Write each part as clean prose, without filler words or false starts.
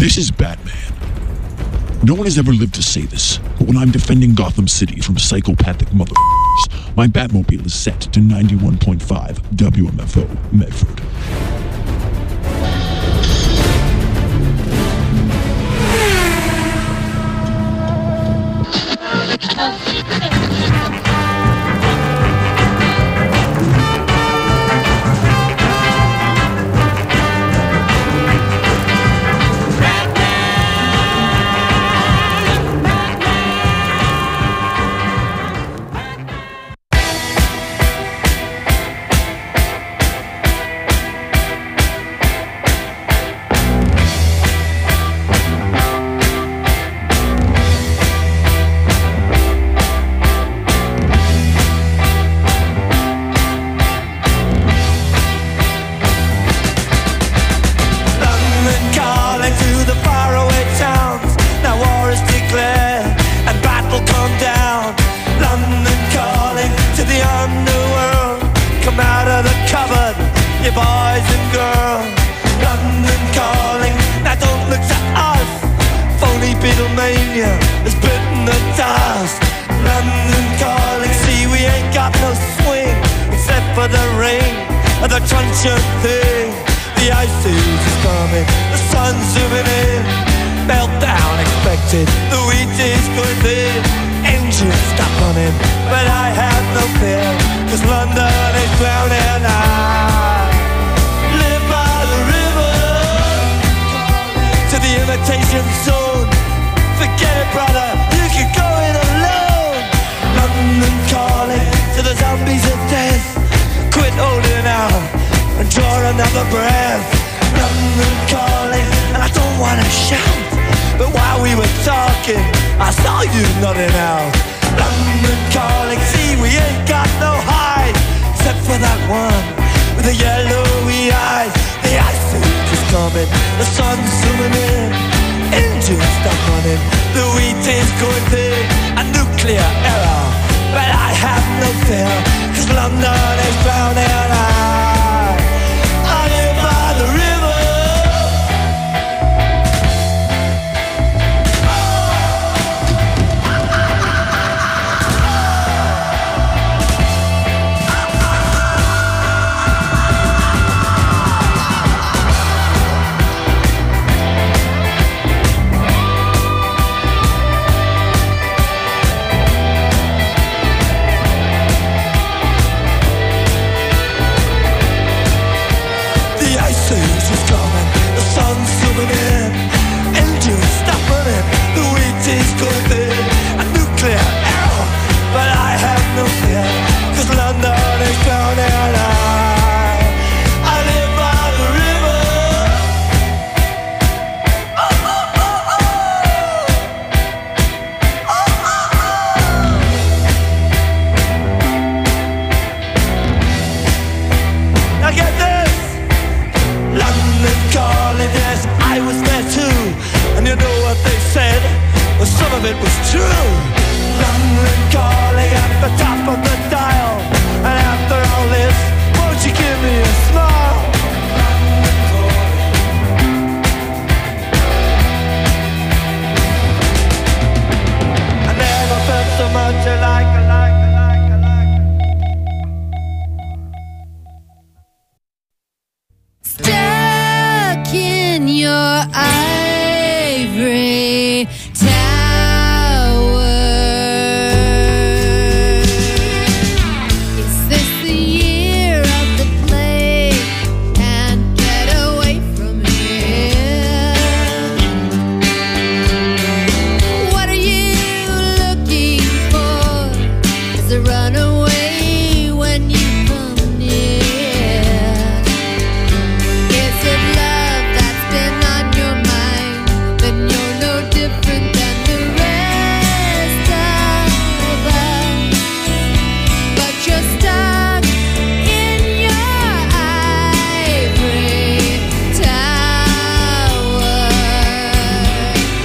This is Batman. No one has ever lived to say this, but when I'm defending Gotham City from psychopathic motherfuckers, my Batmobile is set to 91.5 WMFO Medford.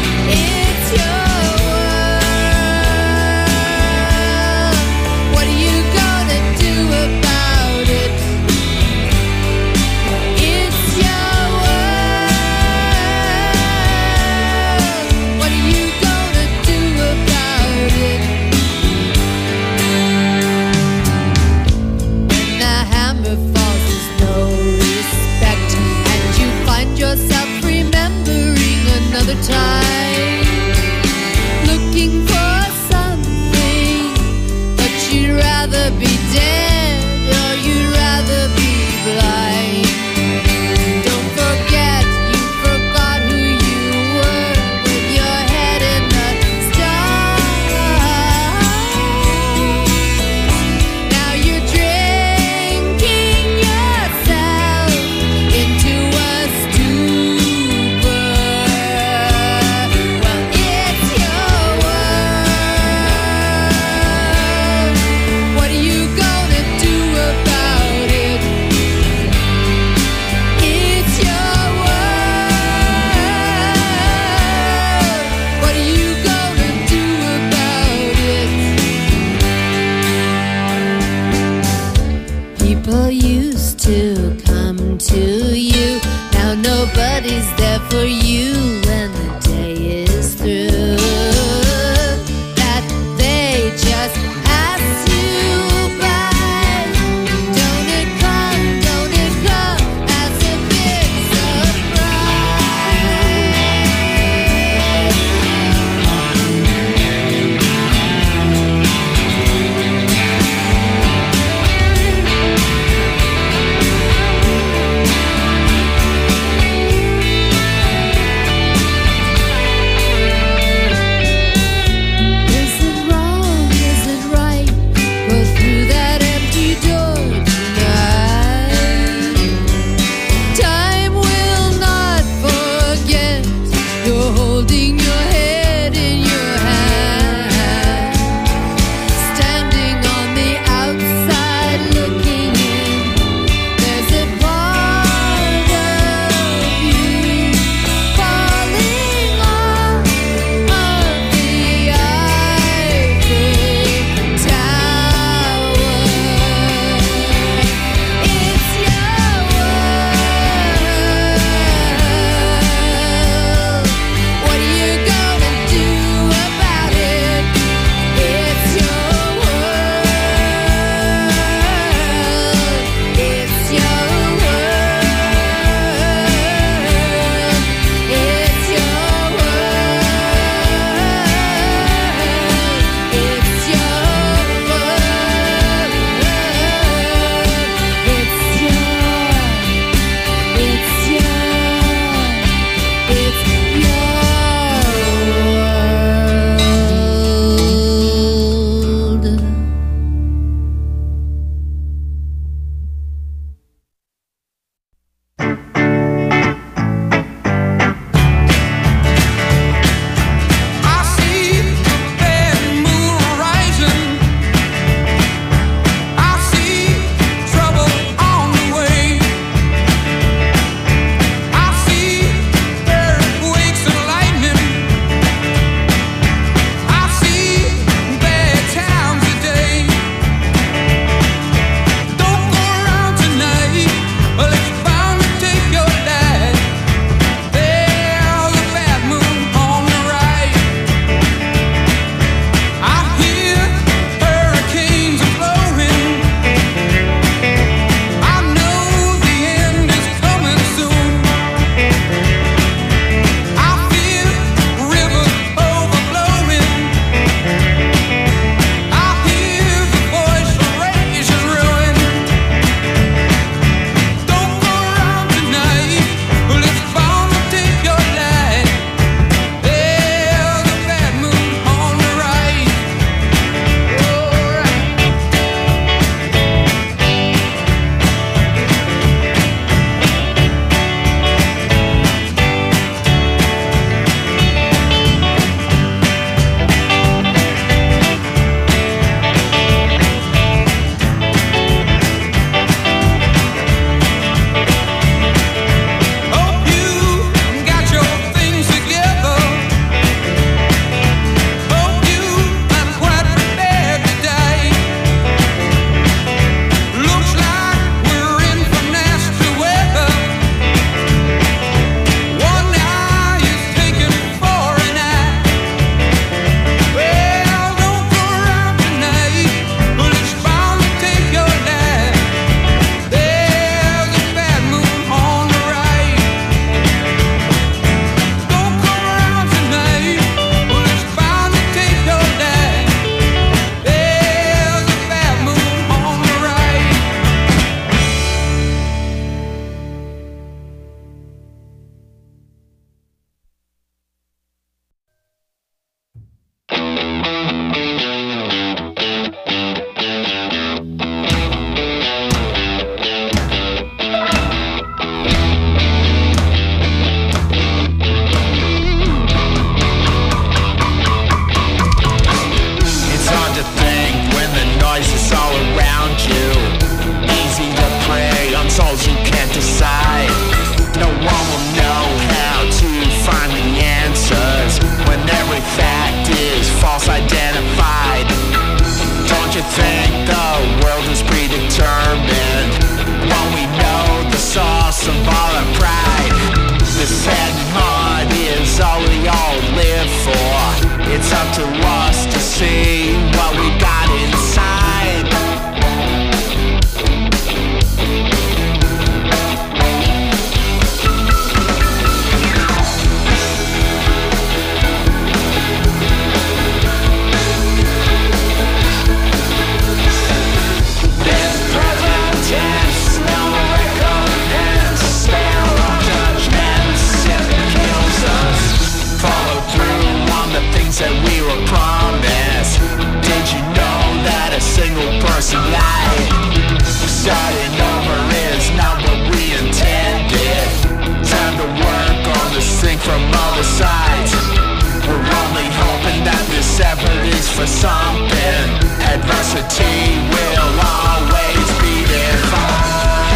What do you rather be dead or you'd rather be blind. Don't forget you forgot who you were with your head in the stars. Now you're drinking yourself into a stupor. Well, it's your world. What are you gonna crisis all around you. Easy to prey on souls who can't decide. No one will know how to find the answers when every fact is false identified. Don't you think the world is predetermined when we know the source of all our pride? This head and heart is all we all live for. It's up to us to see what we got inside. That we were promised. Did you know that a single person lied? Starting over is not what we intended. Time to work on this thing from other sides. We're only hoping that this effort is for something. Adversity will always be defined.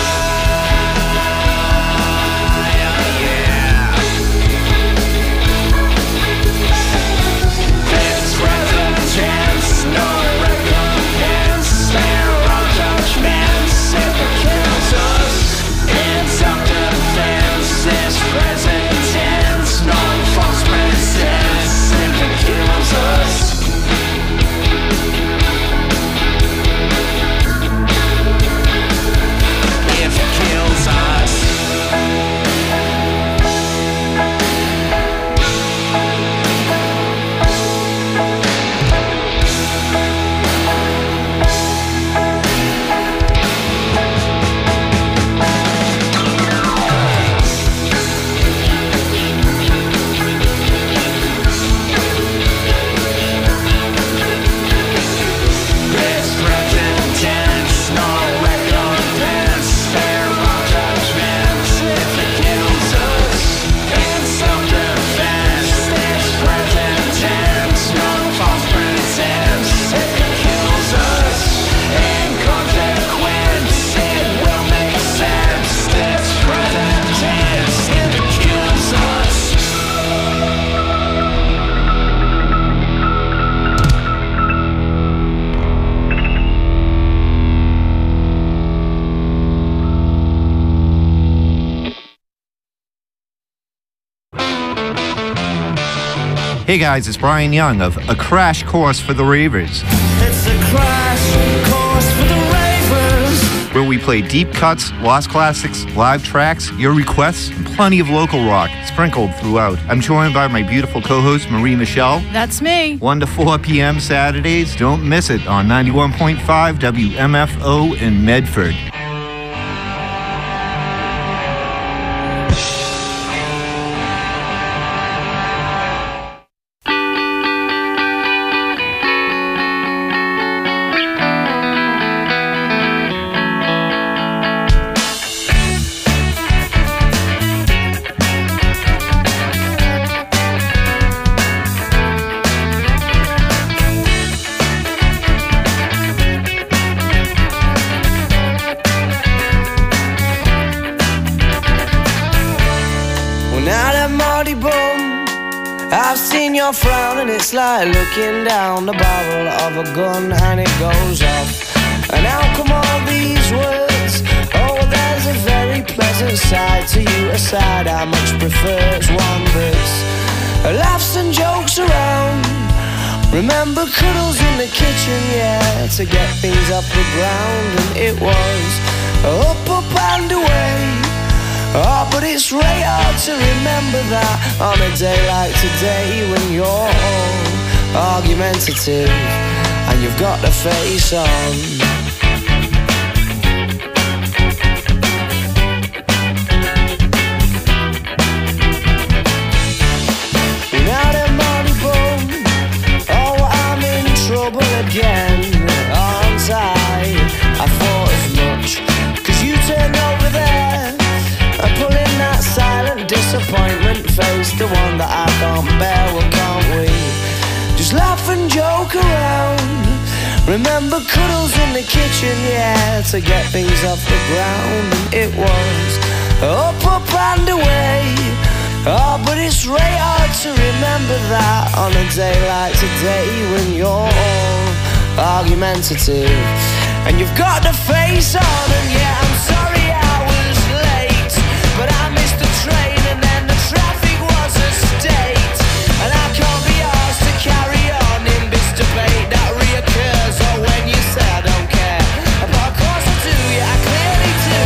Hey guys, it's Brian Young of A Crash Course for the Ravers. It's a crash course for the Ravers, where we play deep cuts, lost classics, live tracks, your requests, and plenty of local rock sprinkled throughout. I'm joined by my beautiful co-host, Marie Michelle. That's me. 1 to 4 p.m. Saturdays. Don't miss it on 91.5 WMFO in Medford. Frown and it's like looking down the barrel of a gun and it goes off. And how come all these words? Oh, there's a very pleasant side to you, a side I much prefer. It's one that's laughs and jokes around. Remember cuddles in the kitchen, yeah, to get things off the ground. And it was up and away. Oh, but it's really hard to remember that on a day like today when you're all argumentative and you've got the face on. Again, aren't I thought as much, 'cause you turned over there and pulling that silent disappointment face, the one that I can't bear. Well, can't we just laugh and joke around? Remember cuddles in the kitchen, yeah, to get things off the ground. And it was up, up and away. Oh, but it's really hard to remember that on a day like today, when you're all argumentative and you've got the face on. And yeah, I'm sorry I was late, but I missed the train and then the traffic was a state. And I can't be asked to carry on in this debate that reoccurs. Or when you say I don't care, but of course I do, yeah, I clearly do.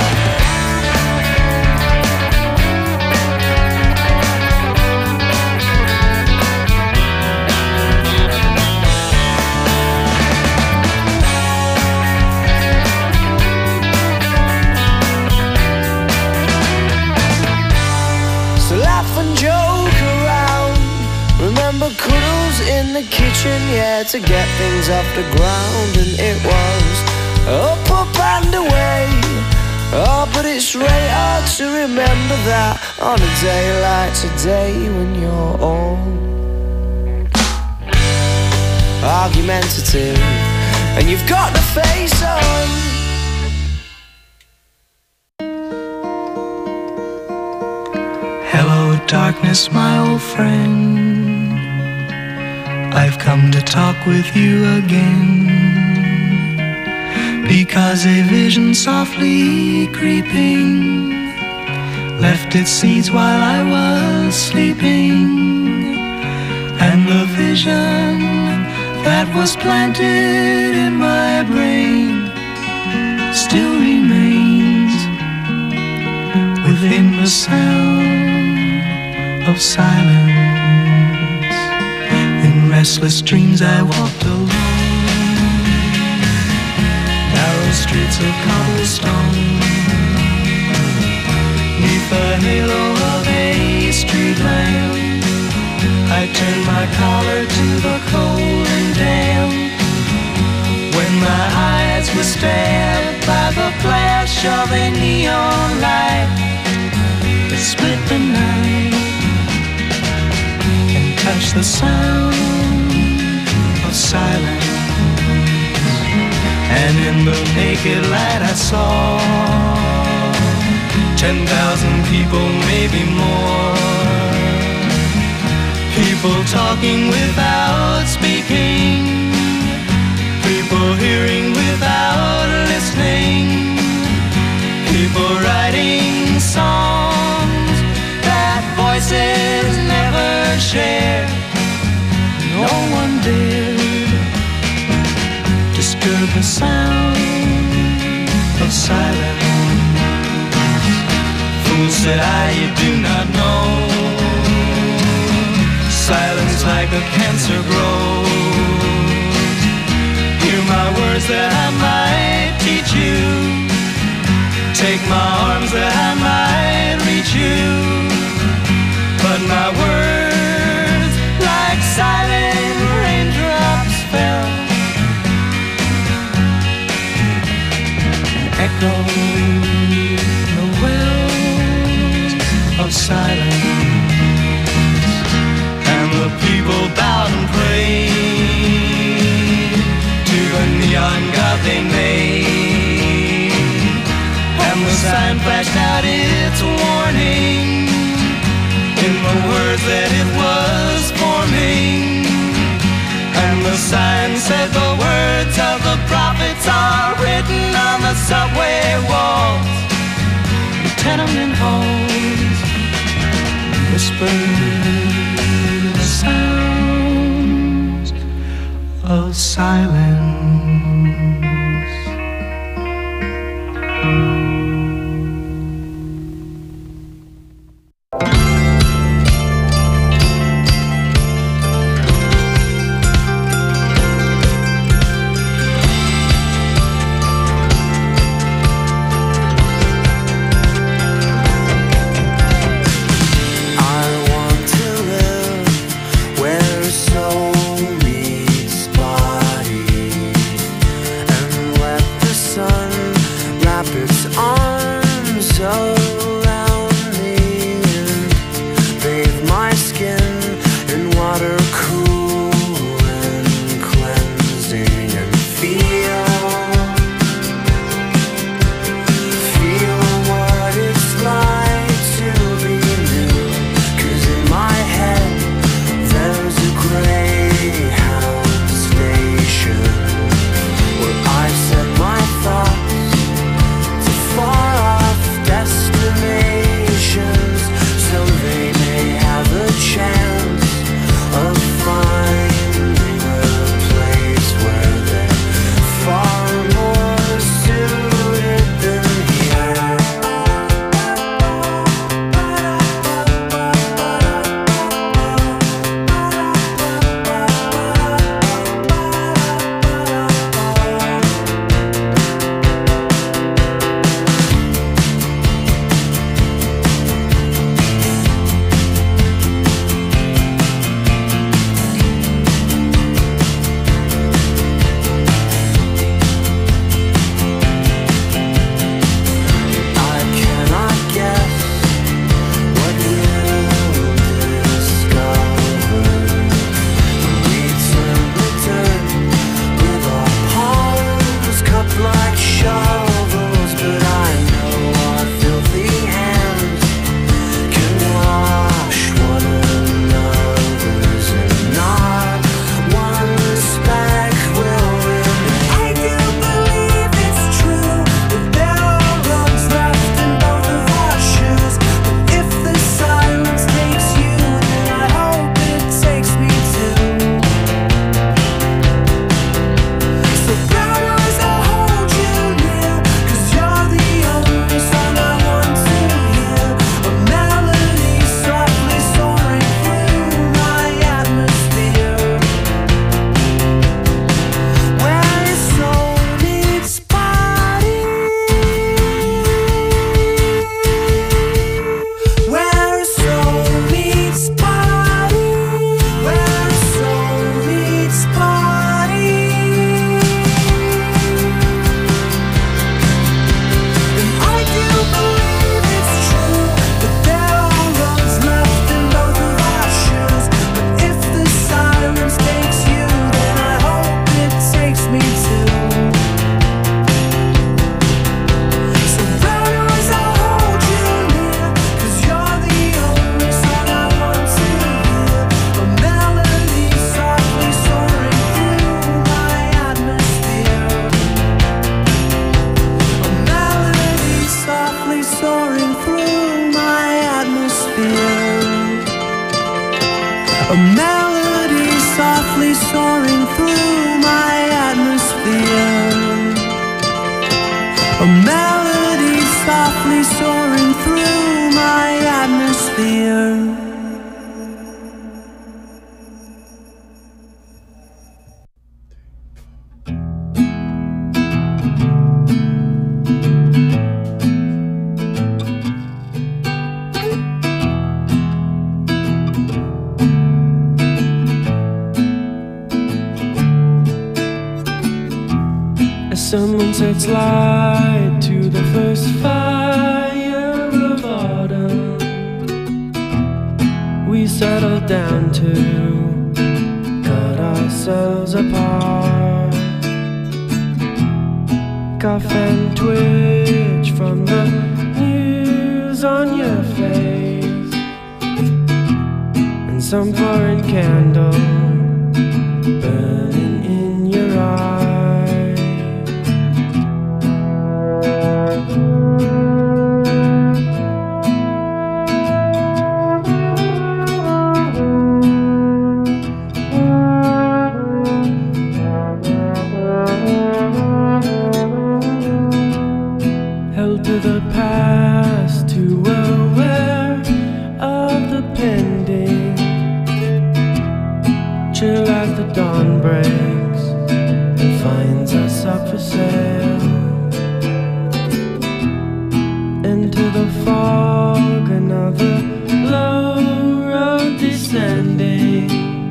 Cuddles in the kitchen, yeah, to get things off the ground. And it was up, up and away. Oh, but it's really hard to remember that on a day like today, when you're all argumentative and you've got the face on. Hello, darkness, my old friend. I've come to talk with you again, because a vision softly creeping left its seeds while I was sleeping. And the vision that was planted in my brain still remains within the sound of silence. Restless dreams I walked alone, narrow streets of cobblestone, neath the halo of a street lamp. I turned my collar to the cold and damp, when my eyes were stabbed by the flash of a neon light that split the night and touched the sound of silence. And in the naked light I saw 10,000 people, maybe more, people talking without speaking, people hearing without listening, people writing songs that voices never share. No one dared disturb the sound of silence. Fool, said I, you do not know, silence like a cancer grows. Hear my words that I might teach you, take my arms that I might reach you, but my words like silent raindrops fell, echoed the wells of silence. And the people bowed and prayed to the neon god they made, and the sign flashed out its warning in the words that it was forming. And the sign said the words of the prophets are written on the subway walls, the tenement halls, whispered the sounds of silence. Where soul meets body, Someone sets light to the first fire of autumn. We settle down to cut ourselves apart. Cough and twitch from the news on your face, and some foreign candle burning in your eyes. To the past, too aware of the pending. Chill as the dawn breaks and finds us up for sale. Into the fog, another low road descending,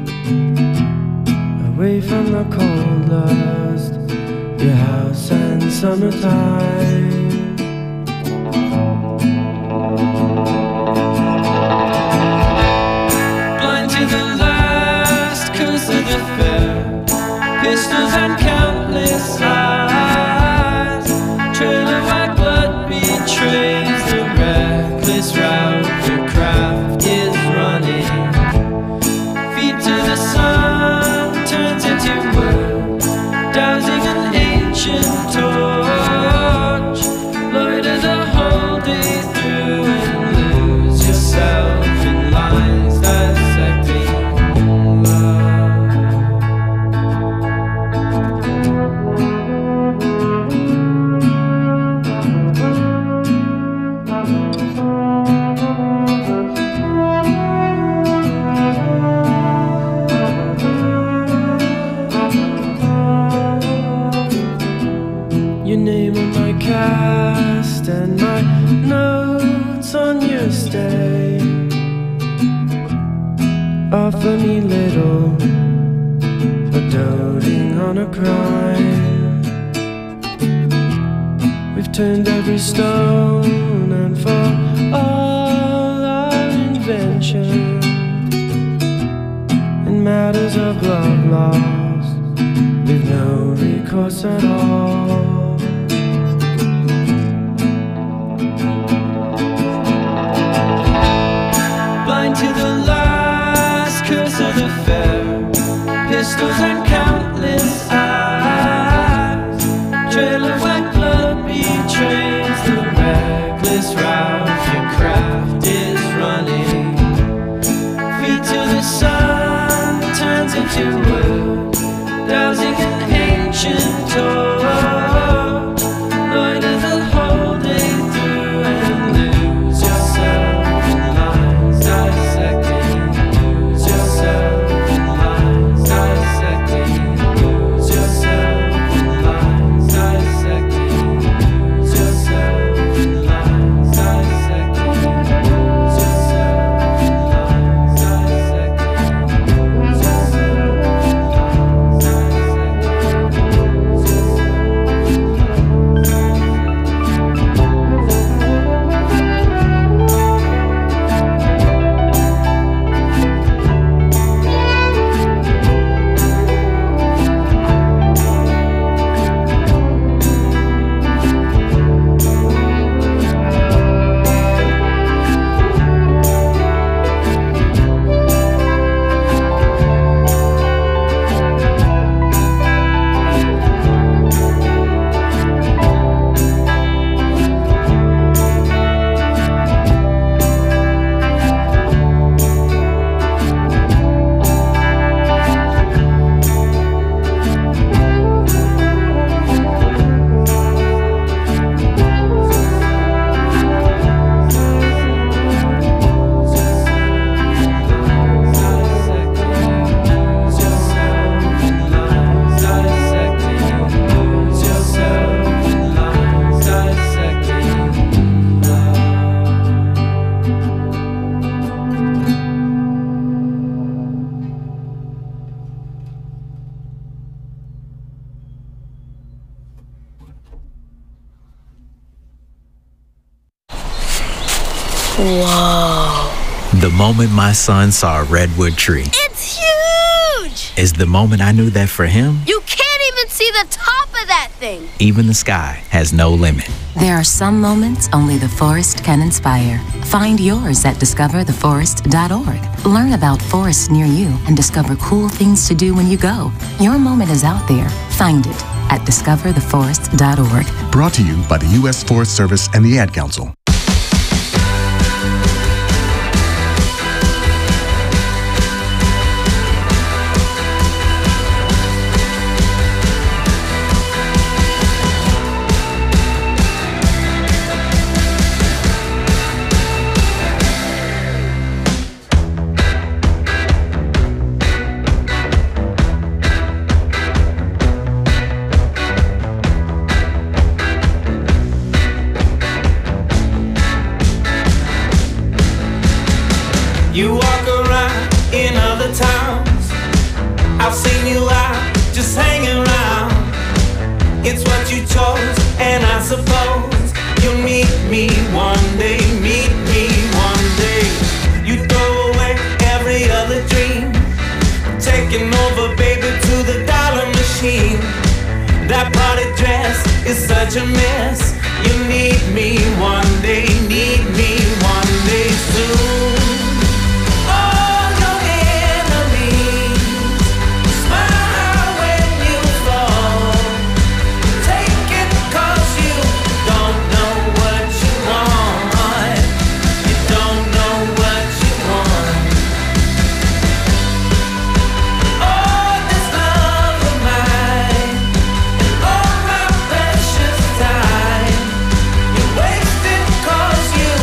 away from the cold lust, your house and summertime. Pistols and countless eyes. Trail of white blood betrays the reckless route your craft is running. Feet to the sun turns into wood, dousing an ancient torch. Loiter the whole day through and lose yourself in lines dissecting love. Your name on my cast and my notes on your stay offer me little, but doting on a crime. We've turned every stone, and for all our invention in matters of love lost, we've no recourse at all. Blind to the last curse of the fair, pistols and countless eyes. Trail of white blood betrays the reckless route your craft is running. Feet to the sun turns into wood, dousing an ancient torch. Loiter the whole day through and lose yourself in lines dissecting. Lose yourself in lines dissecting. Lose yourself in lines dissecting. Lose yourself in lines dissecting. Lose yourself in lines dissecting. Lose yourself in lines dissecting. Whoa. The moment my son saw a redwood tree It's huge! is the moment I knew that for him, You can't even see the top of that thing. even the sky has no limit. There are some moments only the forest can inspire. Find yours at discovertheforest.org. Learn about forests near you and discover cool things to do when you go. Your moment is out there. Find it at discovertheforest.org. Brought to you by the U.S. Forest Service and the Ad Council. You walk around in other towns. I've seen you out just hanging around. It's what you chose, and I suppose you'll meet me one day. Meet me one day. You throw away every other dream, taking over, baby, to the dollar machine. That party dress is such a mess. You need me one day. Need me one day soon. You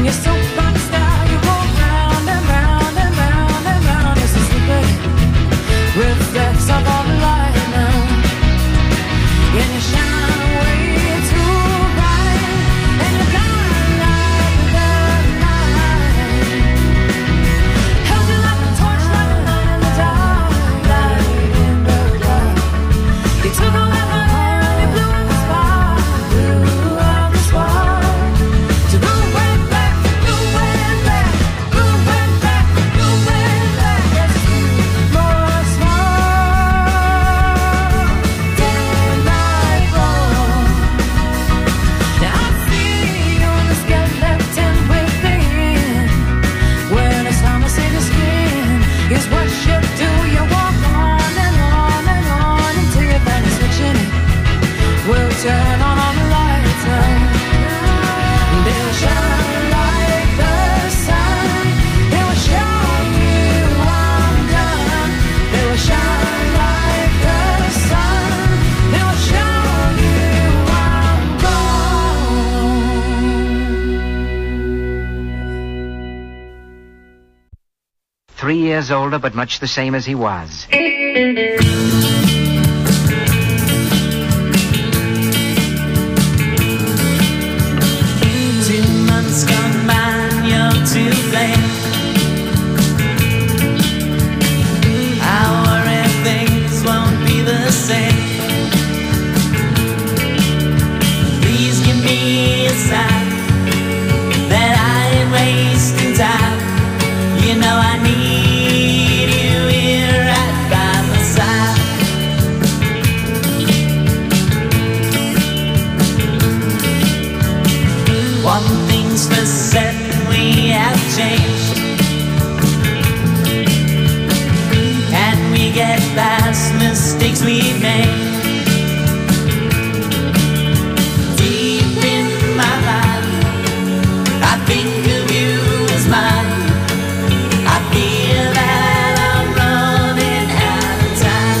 years older, but much the same as he was. 2 months gone by, you're too late. I worry things won't be the same. Please give me a sign that I ain't wasting time. You know I need you here right by my side. One thing's for certain, we have changed. Can we get past mistakes we've made? Deep in my mind, I think of you as mine. I feel that I'm running out of time.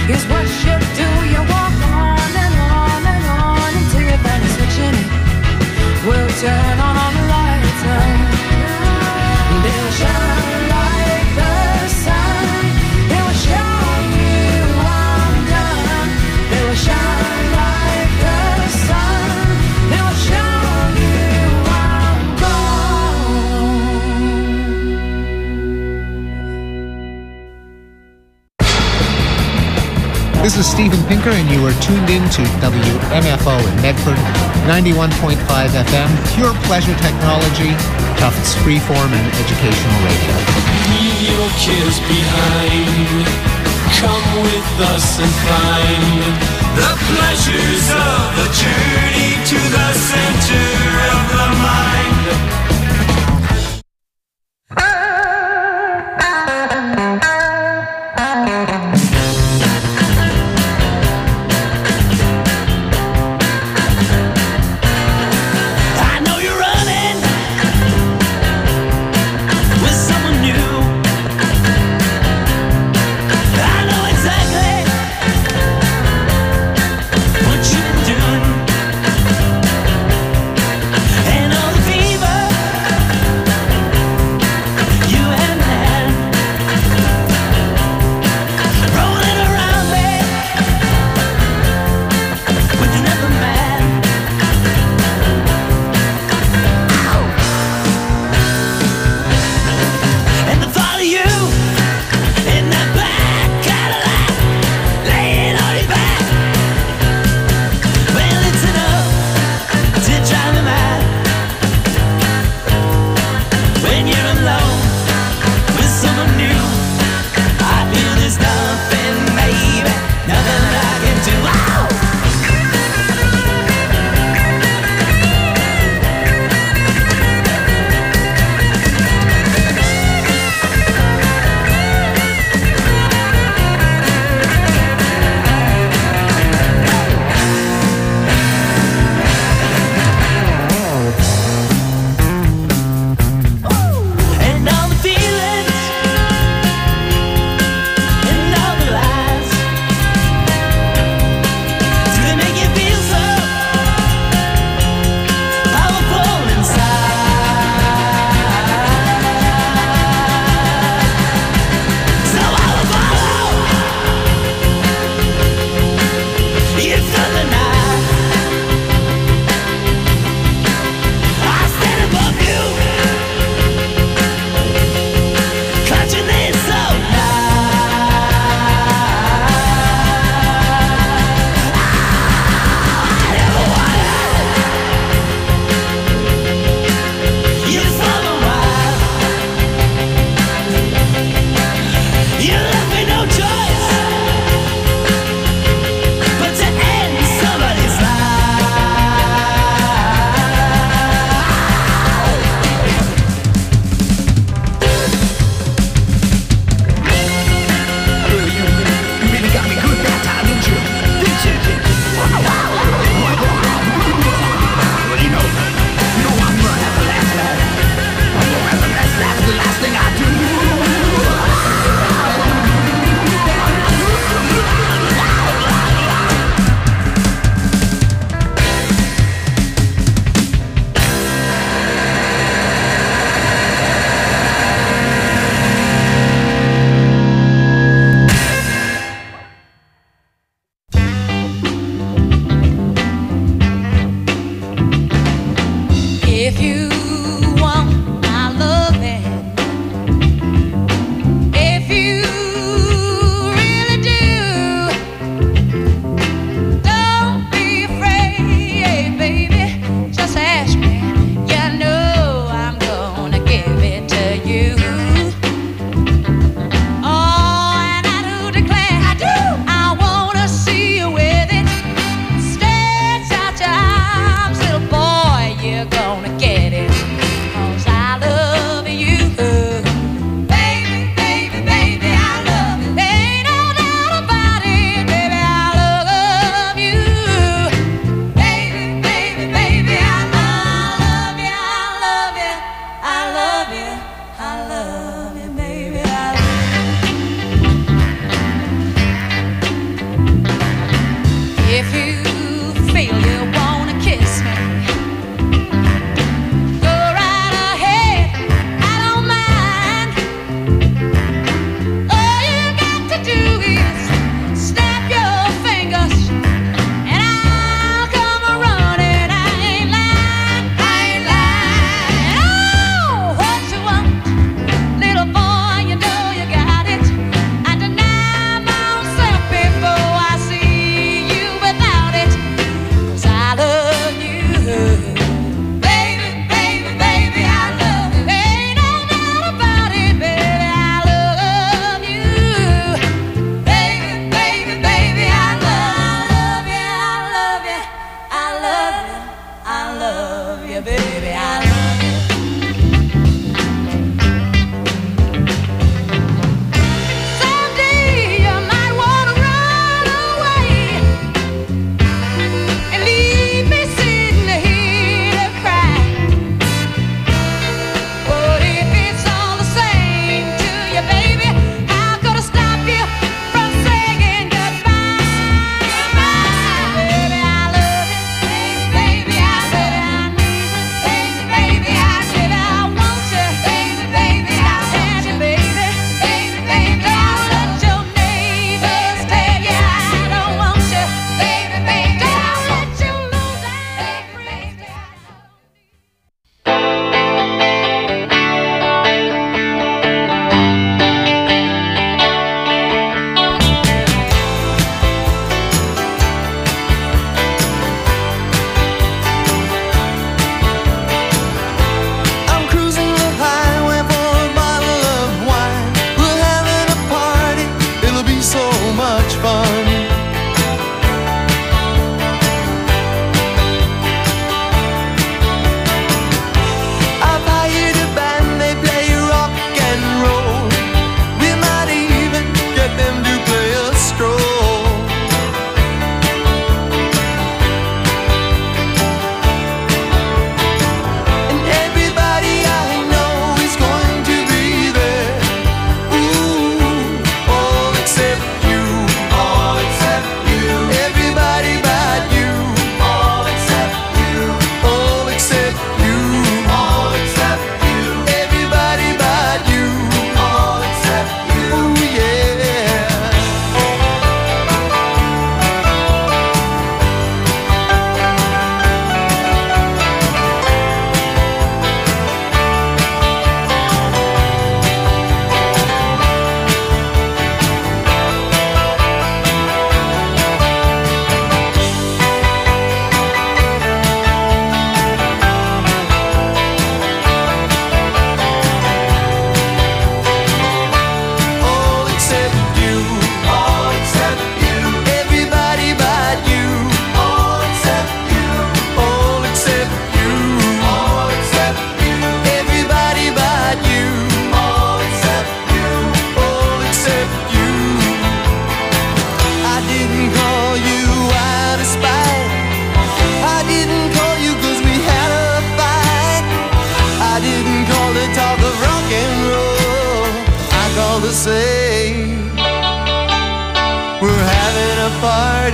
Here's what you do, you walk on and on and on until you find a switch in it. We'll turn on all the lights and they'll shine like the sun. They will show you I'm done. They will shine like the sun. They will show you I'm gone. This is Steven Pinker, and you are tuned in to WMFO in Medford, 91.5 FM, pure pleasure technology, Tufts freeform and educational radio. Leave your kids behind. Come with us and find the pleasures of the journey to the center of the mind.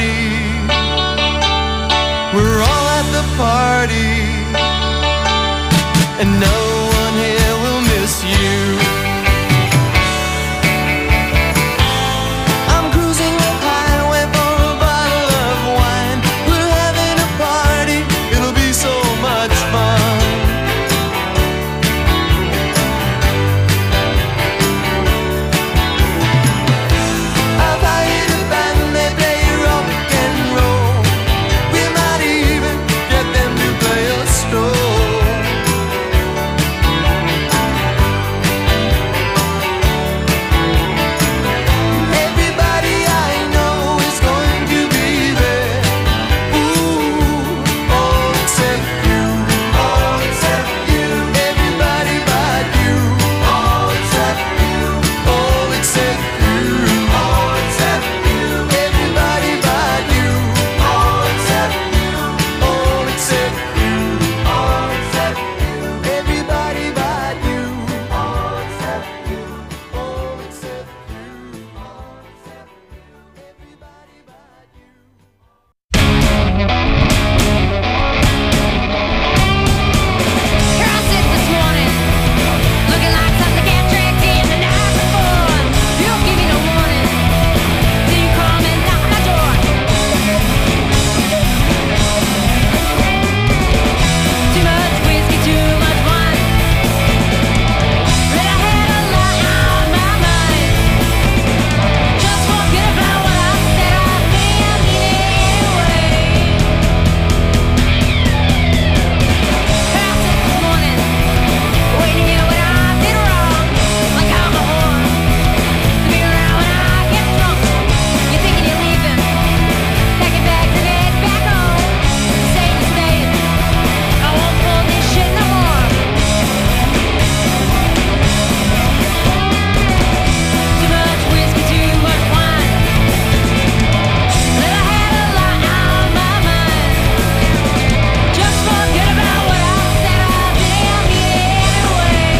party. We're all at the party, and no one here will miss you. I'm cruising the highway for a bottle of wine. We're having a party, it'll be so much fun. I've hired a band, they play rock and roll. We might even get them to play a stroll. Everybody I know is going to be there. Ooh, all except you. All except you. Everybody but you. All except you. All except you. All except you. Everybody but you. All except you. All except you. All except you. Everybody but you. All except you. All except you. All except you. Everybody but you. Here I sit this morning, looking like something got dragged in the night before. You don't give me no warning till you come and knock my door. Too much whiskey, too much wine. But I had a lot on my mind. Just forget about what I said. I think I mean it anyway. Here I sit this morning, waiting here when I did wrong. Like I'm a whore, to be around when I get drunk. You're thinking you're leaving, packing bags and head back home. Say you're staying, I won't pull this shit no more. Too much whiskey, too much wine. But I had a lot on my mind. Just forget about what I said. I think I mean it anyway.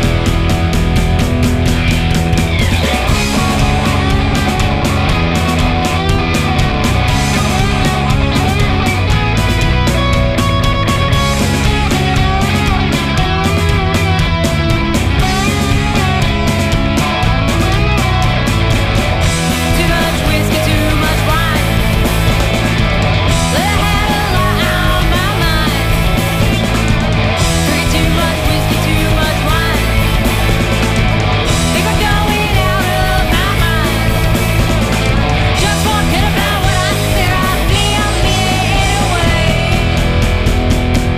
Too much whiskey, too much wine. But I had a lot on my mind. Drink too much whiskey, too much wine. Think I'm going out of my mind. Just forget about what I said. I think I mean it anyway.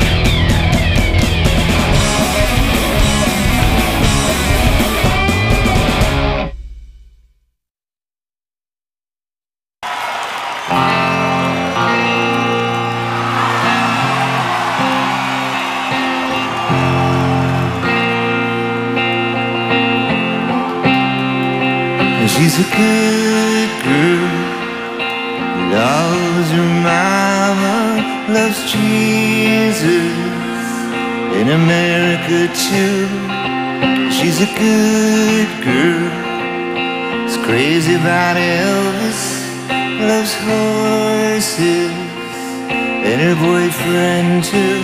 She's a good girl, loves her mama, loves Jesus, in America too. She's a good girl, is crazy about Elvis, loves horses, and her boyfriend too.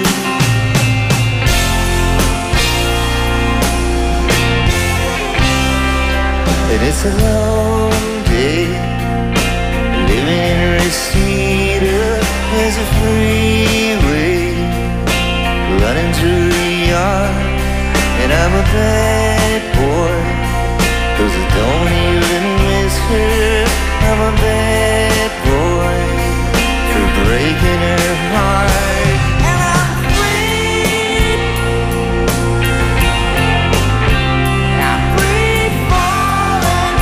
And it's a long day living in Reseda. There's a freeway running through the yard, and I'm a bad boy, 'cause I don't even miss her. I'm a bad boy for breaking her heart. And I'm free. I'm free falling.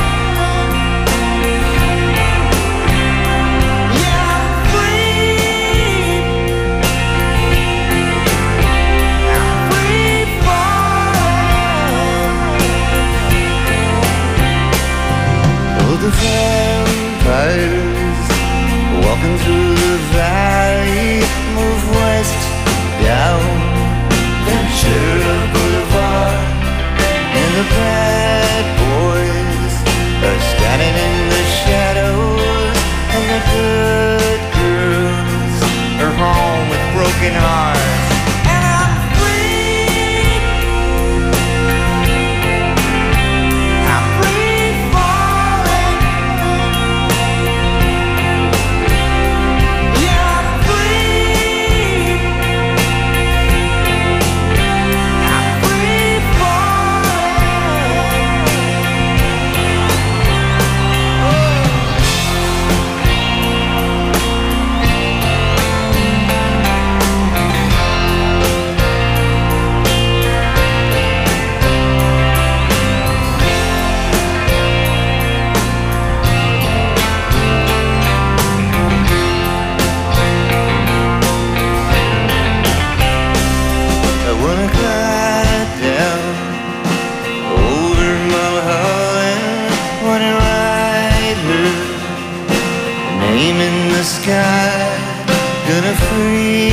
Yeah, I'm free. I'm free falling. Oh, the vampires walking through the valley move west down Ventura Boulevard, and the bad boys are standing in the shadows, and the good sky, gonna free